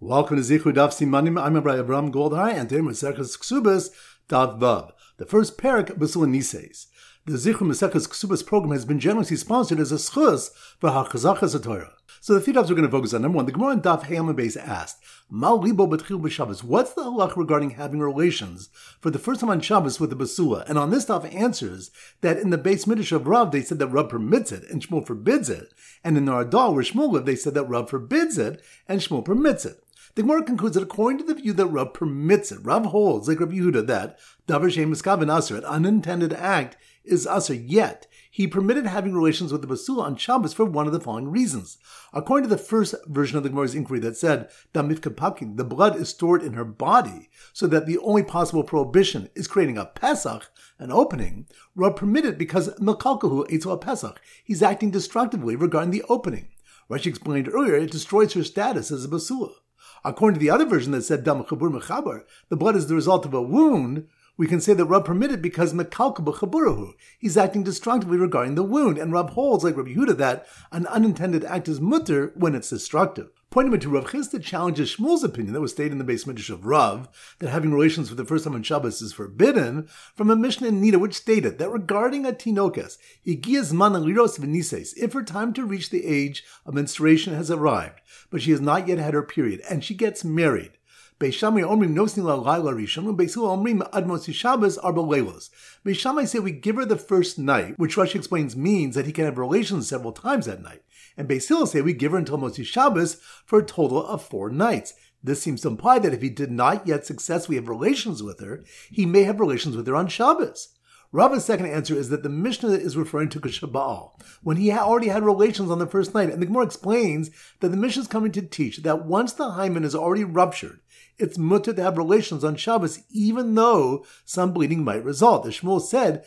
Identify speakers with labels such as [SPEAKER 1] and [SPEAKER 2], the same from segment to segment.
[SPEAKER 1] Welcome to Zichud Daf Simanim. I'm Rabbi Abraham Goldhar, and today Maseches Ksubas Daf Vav, the first parak B'Sul Nises. The Zichud Maseches Ksubas program has been generously sponsored as a schus for Hachazachas Torah. So the three dafs we're going to focus on. Number one, the Gemara in Daf Hayam Beis asked, Mal Libo B'Tchil B'Shabbos. What's the halach regarding having relations for the first time on Shabbos with the Basula? And on this daf answers that in the Beis Midrash of Rav they said that Rav permits it and Shmuel forbids it, and in the Ardal where Shmuel lived they said that Rav forbids it and Shmuel permits it. The Gemara concludes that according to the view that Rav permits it, Rav holds, like Rabbi Yehuda, that Davar Shein Miskaven Aser, an unintended act, is Aser, yet he permitted having relations with the Basula on Shabbos for one of the following reasons. According to the first version of the Gemara's inquiry that said, Damifka Pakin, the blood is stored in her body, so that the only possible prohibition is creating a Pesach, an opening, Rav permitted because Mekalkahu Eitzel a Pesach. He's acting destructively regarding the opening. Rashi explained earlier, it destroys her status as a Basula. According to the other version that said Dam Chabur Mechaber, the blood is the result of a wound, we can say that Rav permitted because Mekalka B'Chaburahu. He's acting destructively regarding the wound, and Rav holds, like Rabbi Yehuda, that an unintended act is mutter when it's destructive. Pointing to Rav Chisda challenges Shmuel's opinion that was stated in the Beis Midrash of Rav, that having relations for the first time on Shabbos is forbidden, from a Mishnah in Nida which stated that regarding a Tinokas, Igias Mana Liros V'Nises, if her time to reach the age of menstruation has arrived, but she has not yet had her period, and she gets married, Beis Shammai omrim nosni la laila rishon, and Beis Hillel omrim ad motzi Shabbos arba leilos. Beis Shammai say we give her the first night, which Rashi explains means that he can have relations several times that night. And Beis Hillel say we give her until Motzi Shabbos for a total of 4 nights. This seems to imply that if he did not yet successfully have relations with her, he may have relations with her on Shabbos. Rava's second answer is that the Mishnah is referring to Kashabal, when he already had relations on the first night. And the Gemara explains that the Mishnah is coming to teach that once the hymen is already ruptured, it's mutter to have relations on Shabbos, even though some bleeding might result. As Shmuel said,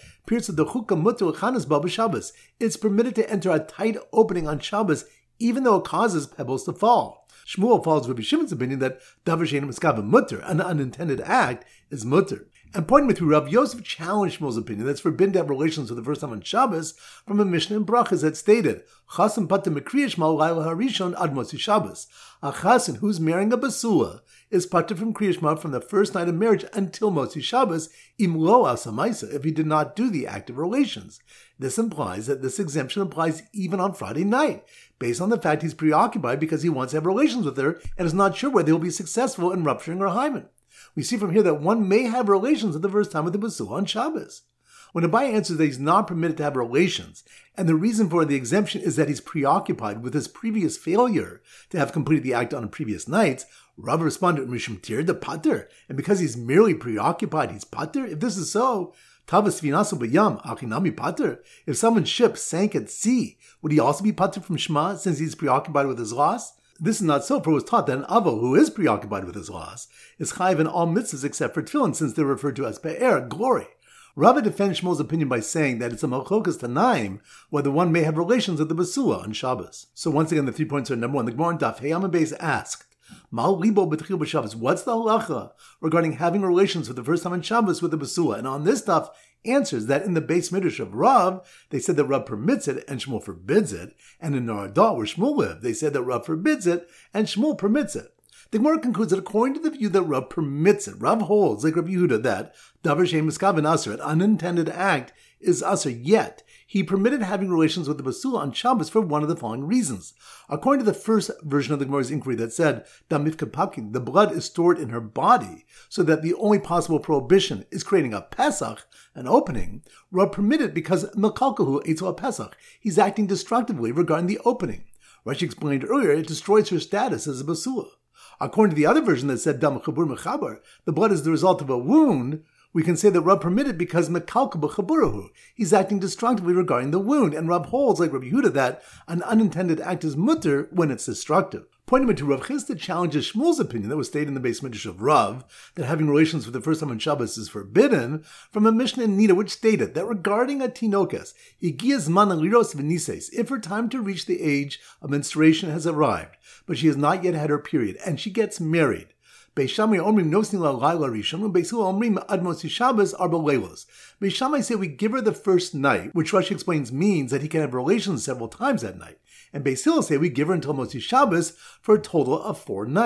[SPEAKER 1] it's permitted to enter a tight opening on Shabbos, even though it causes pebbles to fall. Shmuel follows Rabbi Shimon's opinion that Davar Shein Miskaven mutter, an unintended act, is mutter. And pointing me through, Rav Yosef challenged Shmuel's opinion that it's forbidden to have relations for the first time on Shabbos from a Mishnah in Brachas that stated, Chasen pater mekriya shma laila harishon ad motzi Shabbos. A chasen who's marrying a basula is pater from Kriya Shema from the first night of marriage until Motzi Shabbos, im lo asamaisa, if he did not do the act of relations. This implies that this exemption applies even on Friday night, based on the fact he's preoccupied because he wants to have relations with her and is not sure whether he'll be successful in rupturing her hymen. We see from here that one may have relations at the first time with the basula on Shabbos. When Abai answers that he's not permitted to have relations, and the reason for the exemption is that he's preoccupied with his previous failure to have completed the act on previous nights, Rav responded, Mishum tir the pater, and because he's merely preoccupied, he's pater? If this is so, Tavas vinasu b'yam, achinami pater. If someone's ship sank at sea, would he also be pater from Shema since he's preoccupied with his loss? This is not so, for it was taught that an avo who is preoccupied with his loss is chayiv in all mitzvahs except for tefillin, since they're referred to as pe'er, glory. Rava defends Shmuel's opinion by saying that it's a malchokas tanaim whether one may have relations with the basula on Shabbos. So once again, the 3 points are: number one, the Gemara in Daf Hayam Beis asked, Mal libo b'tchil b'Shabbos. What's the halacha regarding having relations for the first time on Shabbos with the basula? And on this stuff answers that in the Beis Midrash of Rav, they said that Rav permits it and Shmuel forbids it, and in Ardal where Shmuel lived, they said that Rav forbids it and Shmuel permits it. The Gemara concludes that according to the view that Rav permits it, Rav holds, like Rabbi Yehuda, that Davar Shein Miskaven Aser, an unintended act, is Aser, yet he permitted having relations with the basula on Shabbos for one of the following reasons. According to the first version of the Gemara's inquiry that said, Damifka Pakin, the blood is stored in her body, so that the only possible prohibition is creating a Pesach, an opening, Rav permitted because Mekalkahu Eitzel a Pesach. He's acting destructively regarding the opening. Rashi explained earlier, it destroys her status as a basula. According to the other version that said Dam Chabur Mechaber, the blood is the result of a wound, we can say that Rav permitted because Mekalka B'Chaburahu. He's acting destructively regarding the wound, and Rav holds, like Rabbi Yehuda, that an unintended act is mutter when it's destructive. Pointing to Rav Chisda challenges Shmuel's opinion that was stated in the Beis Midrash of Rav, that having relations for the first time on Shabbos is forbidden, from a Mishnah in Nida which stated that regarding a Tinokas, Igias Mana Liros V'Nises, if her time to reach the age of menstruation has arrived, but she has not yet had her period, and she gets married, Beis Shammai omrim nosni la laila rishon, and Beis Hillel omrim ad motzi Shabbos arba leilos. Beis Shammai say we give her the first night, which Rashi explains means that he can have relations several times that night. And Beis Hillel say we give her until Motzi Shabbos for a total of 4 nights.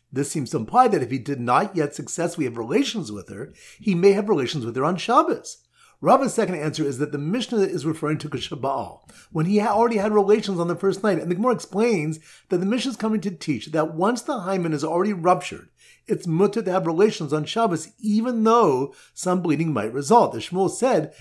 [SPEAKER 1] This seems to imply that if he did not yet successfully have relations with her, he may have relations with her on Shabbos. Rava's second answer is that the Mishnah is referring to Kashabal, when he already had relations on the first night, and the Gemara explains that the Mishnah is coming to teach that once the hymen is already ruptured, it's mutter to have relations on Shabbos, even though some bleeding might result. As Shmuel said,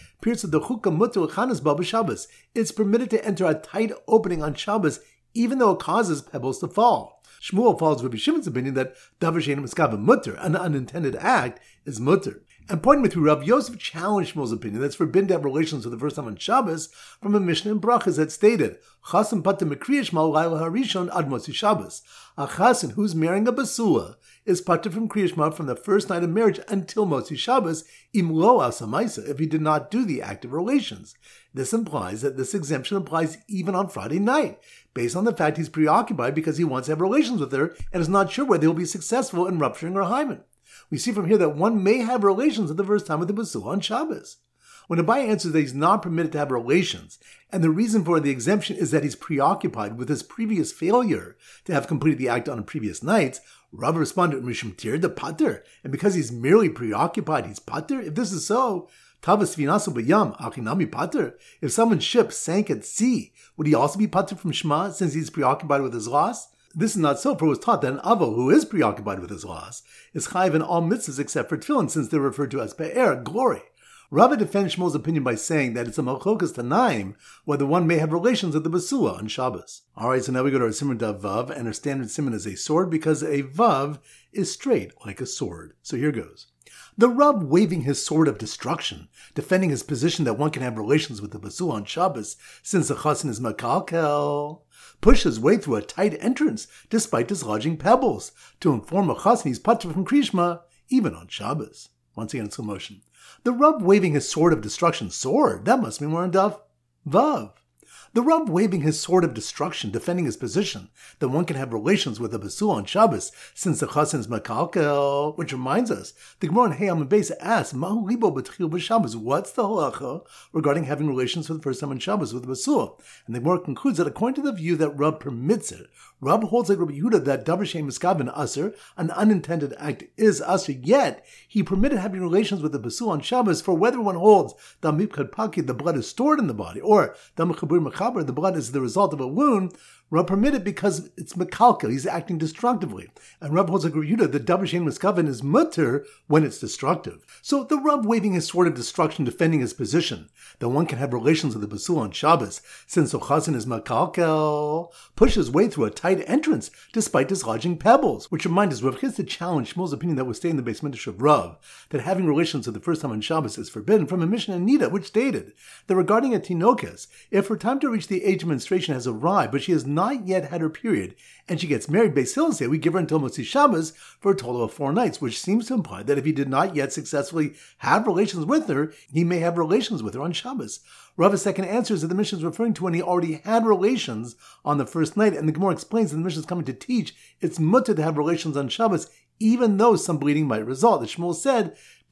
[SPEAKER 1] it's permitted to enter a tight opening on Shabbos, even though it causes pebbles to fall. Shmuel follows Rabbi Shimon's opinion that davar she'eino miskaven mutter, an unintended act, is mutter. And pointing me through, Rav Yosef challenged Shmuel's opinion that it's forbidden to have relations for the first time on Shabbos from a Mishnah in Brachas that stated, Chasen pater mikriya shema l'layla harishon ad motzi Shabbos. A chasen who's marrying a basula is pater from kriya shema from the first night of marriage until motzi Shabbos, im lo asamaisa, if he did not do the act of relations. This implies that this exemption applies even on Friday night, based on the fact he's preoccupied because he wants to have relations with her and is not sure whether he'll be successful in rupturing her hymen. We see from here that one may have relations at the first time with the basula on Shabbos. When Abaye answers that he's not permitted to have relations, and the reason for the exemption is that he's preoccupied with his previous failure to have completed the act on previous nights, Rav responded, Mishum tir de pater, and because he's merely preoccupied, he's pater? If this is so, Tavas vinasu b'yam, achinami pater. If someone's ship sank at sea, would he also be pater from Shema since he's preoccupied with his loss? This is not so, for it was taught that an avo who is preoccupied with his loss is chayiv in all mitzvahs except for tefillin, since they're referred to as pe'er, glory. Rava defends Shmuel's opinion by saying that it's a malchokas tanaim whether one may have relations with the basula on Shabbos. Alright, so now we go to our simon dav vav, and our standard simon is a sword because a vav is straight like a sword. So here goes. The Rav waving his sword of destruction, defending his position that one can have relations with the basula on Shabbos since the chasen is makalkel, pushed his way through a tight entrance despite dislodging pebbles to inform a chasen he's pater from krishma even on Shabbos. Once again in slow motion. The Rav waving his sword of destruction, sword, that must be more in Daf Vav. The Rav waving his sword of destruction, defending his position that one can have relations with a basula on Shabbos since the chasen is makalkel, which reminds us, the Gemara in Hayam and Beis asks, Mahu libo b'tchil b'Shabbos, what's the halacha regarding having relations for the first time on Shabbos with a basula? And the Gemara concludes that according to the view that Rav permits it, Rav holds like Rabbi Yehuda that davar she'eino miskaven aser, an unintended act, is aser, yet he permitted having relations with the basula on Shabbos for whether one holds that mipkad paki, the blood is stored in the body, or the mechaber, the blood is the result of a wound. Rav permitted because it's mekalkel, he's acting destructively. And Rav holds like Rabbi Yehuda that davar she'eino miskaven is mutter when it's destructive. So the Rav waving his sword of destruction, defending his position that one can have relations with the basula on Shabbos since the chasen is makalkel, pushes his way through a tight entrance despite dislodging pebbles, which reminds us, Rav Chisda challenged Shmuel's opinion that was stated in the Beis Midrash of Rav, that having relations for the first time on Shabbos is forbidden, from a Mishnah in Nida, which stated that regarding a tinokes, if her time to reach the age of menstruation has arrived, but she has not yet had her period, and she gets married, Beis Hillel say we give her until Motzi Shabbos for a total of 4 nights, which seems to imply that if he did not yet successfully have relations with her, he may have relations with her on Shabbos. Rav's second answer is that the Mishnah is referring to when he already had relations on the first night, and the Gemara explains that the Mishnah is coming to teach it's mutter to have relations on Shabbos, even though some bleeding might result. As Shmuel said,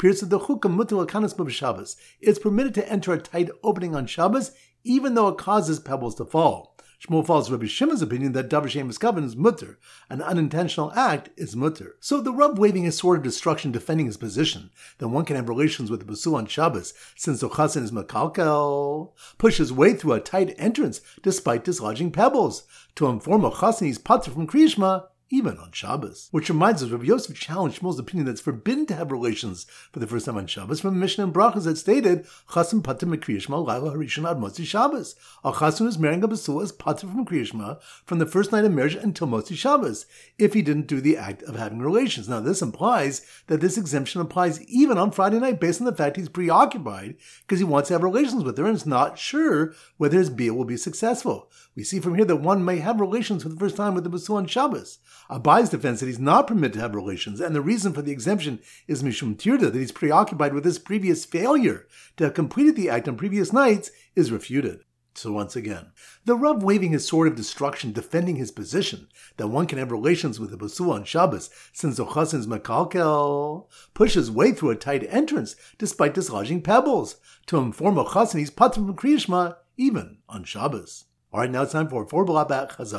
[SPEAKER 1] it's permitted to enter a tight opening on Shabbos, even though it causes pebbles to fall. Shmuel follows Rabbi Shimon's opinion that davar she'eino miskaven is mutter, an unintentional act is mutter. So the Rav waving his sword of destruction, defending his position that one can have relations with the basula on Shabbos since the chasen is makalkel, pushes his way through a tight entrance despite dislodging pebbles to inform a chasen he's pater from krishma even on Shabbos. Which reminds us, Rabbi Yosef challenged Shmuel's opinion that it's forbidden to have relations for the first time on Shabbos from a Mishnah in Brachas that stated, Chasen pater mikriya shema l'layla harishon ad motzi Shabbos. A chasen who is marrying a basula is pater from kriya shema from the first night of marriage until motzi Shabbos, if he didn't do the act of having relations. Now this implies that this exemption applies even on Friday night based on the fact he's preoccupied because he wants to have relations with her and is not sure whether his bia will be successful. We see from here that one may have relations for the first time with the basula on Shabbos. Abaye's defense that he's not permitted to have relations, and the reason for the exemption is mishum tirda, that he's preoccupied with his previous failure to have completed the act on previous nights, is refuted. So once again, the Rav waving his sword of destruction, defending his position that one can have relations with the basula on Shabbos since the chasen is makalkel, pushes his way through a tight entrance despite dislodging pebbles to inform a chasen he's pater from kriyishma even on Shabbos. Alright, now it's time for 4 Blat Bat Chazara.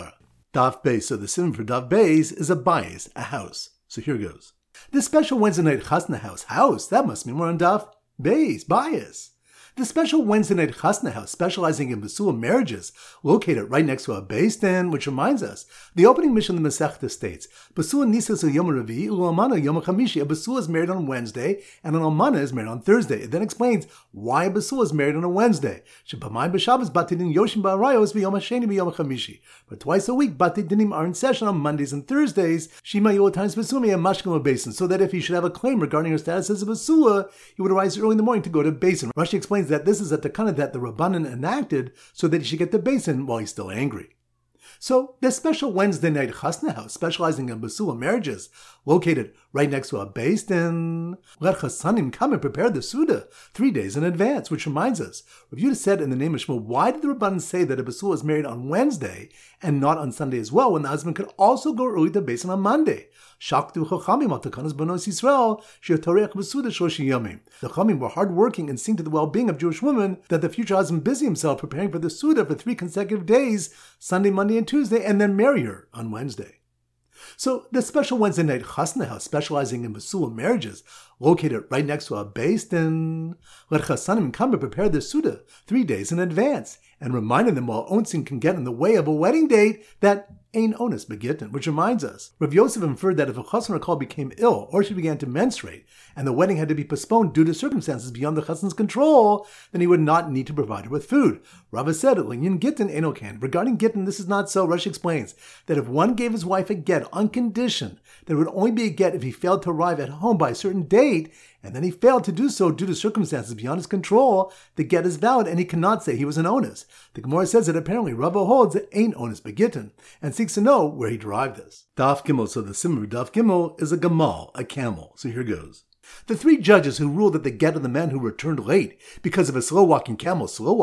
[SPEAKER 1] Daf Beis. So the simon for Daf Beis is a bayis, a house. So here goes. This special Wednesday night chasna house, that must mean we're on Daf Beis, bayis. The special Wednesday night chasna house, specializing in basula marriages, located right next to a beis din, which reminds us, the opening mission of the Masechta states, basula nisas yom revi, u'almana yom chamishi. A basula is married on Wednesday, and an almana is married on Thursday. It then explains why a basula is married on a Wednesday. Shepamai b'Shabbos batidin yoshim ba'arayos v'yom hasheni v'yom chamishi. But twice a week, batidinim are in session on Mondays and Thursdays. Shima yotimes basumi and mashkim basin, so that if he should have a claim regarding her status as a basula, he would arise early in the morning to go to basin. Rashi explains that this is a takana that the Rabbanan enacted so that he should get the basin while he's still angry. So, this special Wednesday night chasna house, specializing in basula marriages, located right next to a beis din, let chasanim come and prepare the suda 3 days in advance, which reminds us, Rav Yehuda said in the name of Shmuel, why did the Rabbanan say that a basula is married on Wednesday and not on Sunday as well, when the husband could also go early to basin on Monday? Shaktu chachamim al takanas banos Yisrael she'torech b'suda shloshi yamim. The chachamim were hardworking and seeing to the well-being of Jewish women that the future husband busy himself preparing for the suda for 3 consecutive days, Sunday, Monday, and Tuesday, and then marry her on Wednesday. So, the special Wednesday night chasna house, specializing in basula marriages, located right next to a beis din, let chasanim come and prepare their suda 3 days in advance, and reminding them while onsin can get in the way of a wedding date that ein onus begitten, which reminds us, Rav Yosef inferred that if a chassan or kal became ill or she began to menstruate, and the wedding had to be postponed due to circumstances beyond the chassan's control, then he would not need to provide her with food. Rava said, Linyan gittin eno kan. Regarding gittin, this is not so. Rashi explains that if one gave his wife a get on condition that it would only be a get if he failed to arrive at home by a certain date, and then he failed to do so due to circumstances beyond his control, the get is valid and he cannot say he was an onus. The Gemara says that apparently Rava holds that ain't onus begitten, and seeks to know where he derived this. Daf Gimel, so the simmer Daf Gimel is a gamal, a camel. So here goes. The 3 judges who ruled that the get of the man who returned late because of a slow-walking camel,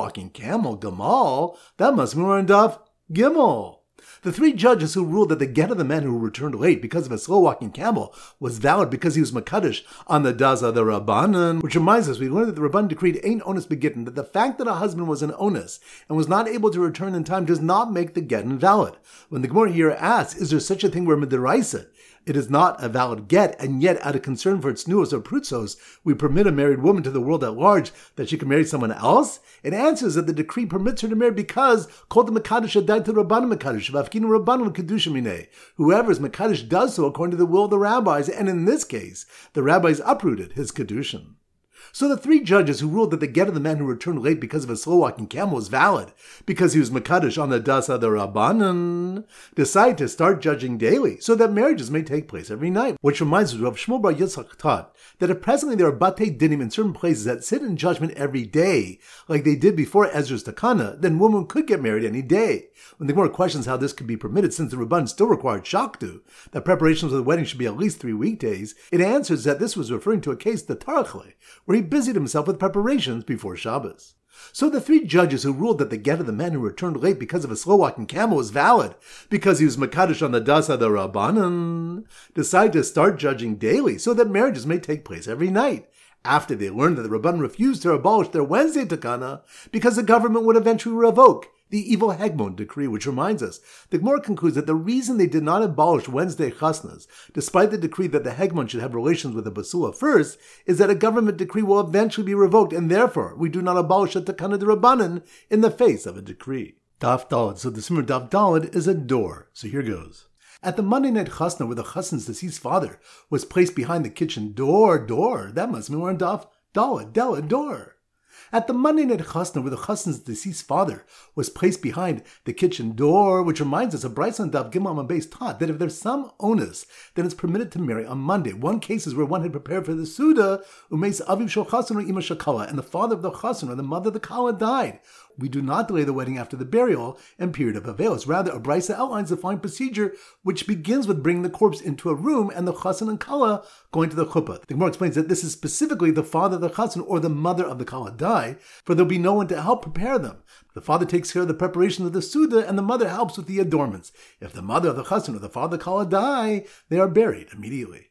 [SPEAKER 1] gamal, that must mean we're in Daf Gimel. The 3 judges who ruled that the get of the man who returned late because of a slow-walking camel was valid because he was Makadish on the Daza the Rabbanan, which reminds us, we learned that the Rabbanan decreed ain't onus begitten, that the fact that a husband was an onus and was not able to return in time does not make the get invalid. When the Gemara here asks, is there such a thing where midiraisa it is not a valid get, and yet out of concern for its nuos or prutzos, we permit a married woman to the world at large that she can marry someone else? It answers that the decree permits her to marry because called the Makadish adai to Rabbanim Makadish, v'afkinu Rabbanim Kedusha minei. Whoever is Makadish does so according to the will of the rabbis, and in this case, the rabbis uprooted his Kedushin. So the 3 judges who ruled that the get of the man who returned late because of a slow-walking camel was valid, because he was Makadish on the Dasa the Rabbanan, decide to start judging daily, so that marriages may take place every night. Which reminds us of Shmuel bar Yitzchak taught that if presently there are batei dinim in certain places that sit in judgment every day, like they did before Ezra's Takana, then women could get married any day. When the Gemara questions how this could be permitted, since the Rabban still required shaktu, that preparations for the wedding should be at least 3 weekdays, it answers that this was referring to a case, the Tarachle, where he busied himself with preparations before Shabbos. So the 3 judges who ruled that the get of the man who returned late because of a slow-walking camel was valid, because he was Makadish on the Dasa the Rabbanan, decide to start judging daily, so that marriages may take place every night, after they learned that the Rabban refused to abolish their Wednesday Takana, because the government would eventually revoke the evil Hegmon decree, which reminds us, the Gemara concludes that the reason they did not abolish Wednesday chasnas, despite the decree that the Hegmon should have relations with the basula first, is that a government decree will eventually be revoked, and therefore we do not abolish a takana de rabbanan in the face of a decree. Daf Daled. So the simmer Daf Daled is a door. So here goes. At the Monday night chasna, where the chassan's deceased father was placed behind the kitchen door, that must mean we're in Daf Daled, door. At the Monday night chasna, where the chassan's deceased father was placed behind the kitchen door, which reminds us of Bryce on Daf Gimel on base taught that if there's some onus, then it's permitted to marry on Monday. One case is where one had prepared for the Suda, umeis aviv shel chassan or ima shakala, and the father of the chassan or the mother of the kala died. We do not delay the wedding after the burial and period of avails. Rather, a Brisa outlines the following procedure, which begins with bringing the corpse into a room and the chassan and kala going to the chuppah. The Gemara explains that this is specifically the father of the chassan or the mother of the kala die, for there will be no one to help prepare them. The father takes care of the preparation of the suda, and the mother helps with the adornments. If the mother of the chassan or the father of the kala die, they are buried immediately.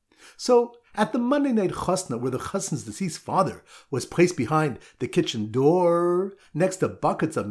[SPEAKER 1] So, at the Monday night chasna, where the chassan's deceased father was placed behind the kitchen door, next to buckets of meat,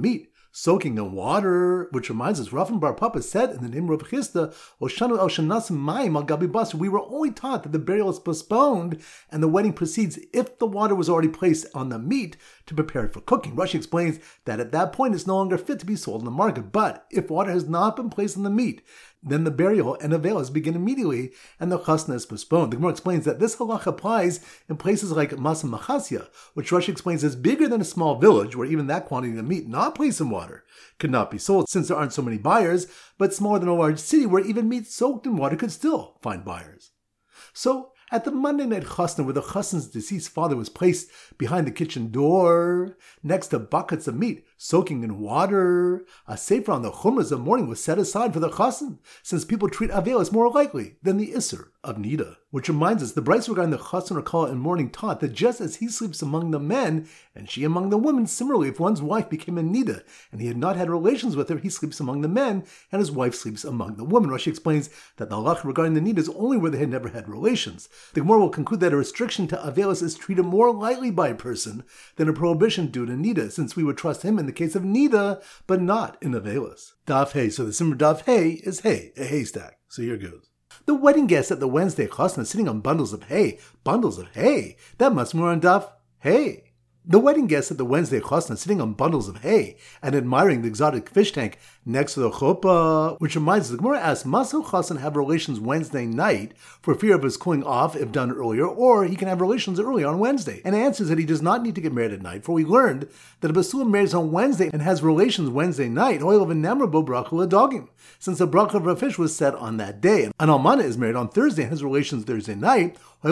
[SPEAKER 1] soaking in water, which reminds us, Rav Bar Papa said in the name of Rav Chisda, Oshanu el Shanas Mayim al Gabi Basar, we were only taught that the burial is postponed and the wedding proceeds if the water was already placed on the meat to prepare it for cooking. Rashi explains that at that point it's no longer fit to be sold in the market, but if water has not been placed on the meat, then the burial and avelos begin immediately, and the chasna is postponed. The Gemara explains that this halacha applies in places like Masa Machasya, which Rashi explains is bigger than a small village, where even that quantity of meat not placed in water could not be sold, since there aren't so many buyers, but smaller than a large city, where even meat soaked in water could still find buyers. So, at the Monday night chasna, where the chassan's deceased father was placed behind the kitchen door, next to buckets of meat soaking in water, a sefer on the chumras of mourning was set aside for the chassan, since people treat avelos more lightly than the isser of nida. Which reminds us, the Brisa regarding the chassan or kala in mourning taught that just as he sleeps among the men and she among the women, similarly, if one's wife became a nida and he had not had relations with her, he sleeps among the men and his wife sleeps among the women. Rashi explains that the halacha regarding the nida is only where they had never had relations. The Gemara will conclude that a restriction to avelos is treated more lightly by a person than a prohibition due to nida, since we would trust him in the case of nida, but not in avelos. Daf Hey. So the simmer Daf Hey is hay, a haystack. So here goes. The wedding guests at the Wednesday chasna sitting on bundles of hay. Bundles of hay? That must be more on Daf Hey. The wedding guests at the Wednesday chasna sitting on bundles of hay and admiring the exotic fish tank next to the chuppah, which reminds us, the Gemara asks, must a chassan have relations Wednesday night for fear of his cooling off if done earlier, or he can have relations early on Wednesday? And answers that he does not need to get married at night, for we learned that a basula marries on Wednesday and has relations Wednesday night, since the bracha of a fish was set on that day. An almana is married on Thursday and has relations Thursday night, since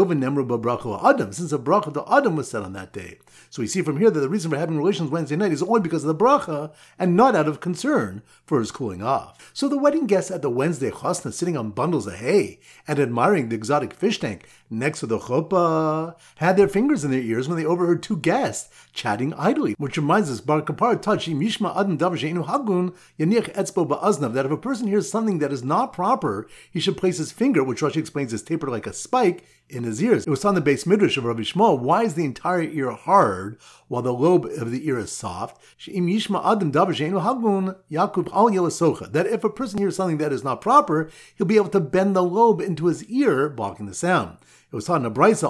[SPEAKER 1] the bracha to Adam was set on that day. So we see from here that the reason for having relations Wednesday night is only because of the bracha and not out of concern for his cooling off. So the wedding guests at the Wednesday chasna sitting on bundles of hay and admiring the exotic fish tank next to the chuppah had their fingers in their ears when they overheard two guests chatting idly, which reminds us, Bar Kapar touch Mishma Adam Davar She'enu Hagun Yanich Etzbo Ba'aznav, that if a person hears something that is not proper, he should place his finger, which Rashi explains is tapered like a spike, in his ears. It was on the base midrash of Rabbi Shmuel, why is the entire ear hard while the lobe of the ear is soft? That if a person hears something that is not proper, he'll be able to bend the lobe into his ear, blocking the sound. It was taught in a brisa,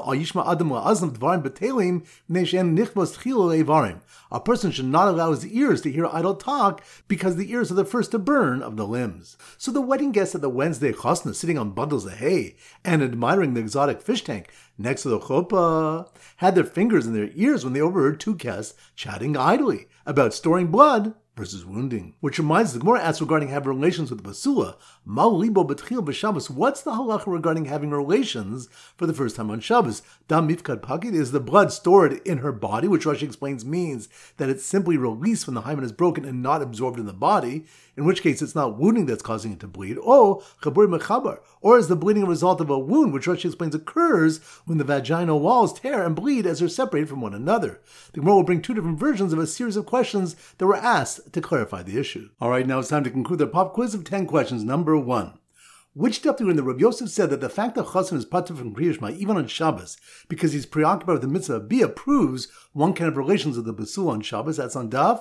[SPEAKER 1] a person should not allow his ears to hear idle talk because the ears are the first to burn of the limbs. So the wedding guests at the Wednesday chasna sitting on bundles of hay and admiring the exotic fish tank next to the chuppah had their fingers in their ears when they overheard two guests chatting idly about storing blood versus wounding. Which reminds us, the Gemara asks regarding having relations with the basula, what's the halacha regarding having relations for the first time on Shabbos? Dam mifkad pakid, is the blood stored in her body, which Rashi explains means that it's simply released when the hymen is broken and not absorbed in the body, in which case it's not wounding that's causing it to bleed, or is the bleeding a result of a wound, which Rashi explains occurs when the vaginal walls tear and bleed as they're separated from one another. The Gemara will bring two different versions of a series of questions that were asked to clarify the issue. Alright, now it's time to conclude the pop quiz of 10 questions. Number 1. Which daf when the Rav Yosef said that the fact that chassan is patur from Kriya Shema even on Shabbos because he's preoccupied with the mitzvah of Bia proves one can have relations with the basula on Shabbos? That's on daf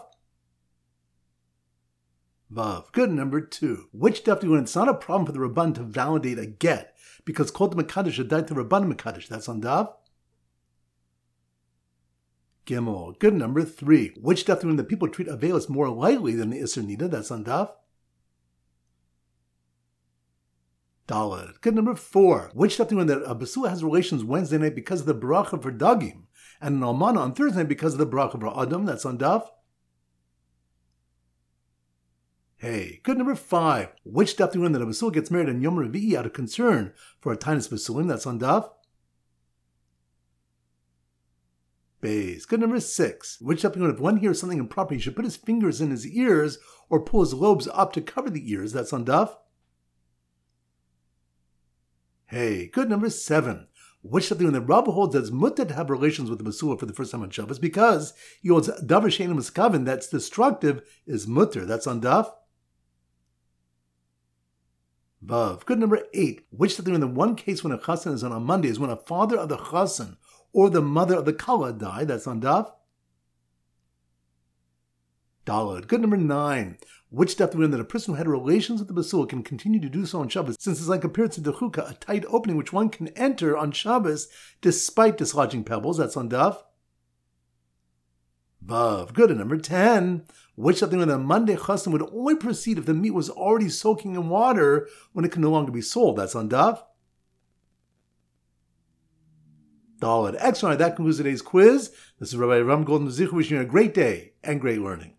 [SPEAKER 1] Vav. Good. Number 2. Which daf when it's not a problem for the Rabban to validate a get because Kol Mekadosh Adai to Rabban Mekadosh? That's on daf Gimel. Good. Number 3. Which daf when the people treat avelos more lightly than the Isser Nida? That's on daf Dalet. Good. Number 4. Which daf when a basula has relations Wednesday night because of the bracha for dagim, and an almana on Thursday night because of the bracha for adam? That's on daf Hey. Good. Number 5. Which daf when that a basula gets married on Yom Revi'i out of concern for a tainis basulim? That's on daf Beis. Good. Number 6. Which daf when if one hears something improper, he should put his fingers in his ears or pull his lobes up to cover the ears? That's on daf Hey. Good. Number 7. Which daf when the Rav holds that it's mutter to have relations with the basula for the first time on Shabbos because he holds davar she'einu miskaven that's destructive is mutter? That's on daf Vav. Good. Number 8. Which daf when the one case when a chassan is on a Monday is when a father of the chassan or the mother of the kala die? That's on daf Daled. Good number 9. Which daf do we learn that a person who had relations with the basul can continue to do so on Shabbos, since it's like compared to the chukah, a tight opening which one can enter on Shabbos despite dislodging pebbles. That's on daf Vav. Good. And number 10. Which daf do we learn that a Monday chassan would only proceed if the meat was already soaking in water when it can no longer be sold. That's on daf Daled. Excellent. That concludes today's quiz. This is Rabbi Ram Golden Zichu wishing you a great day and great learning.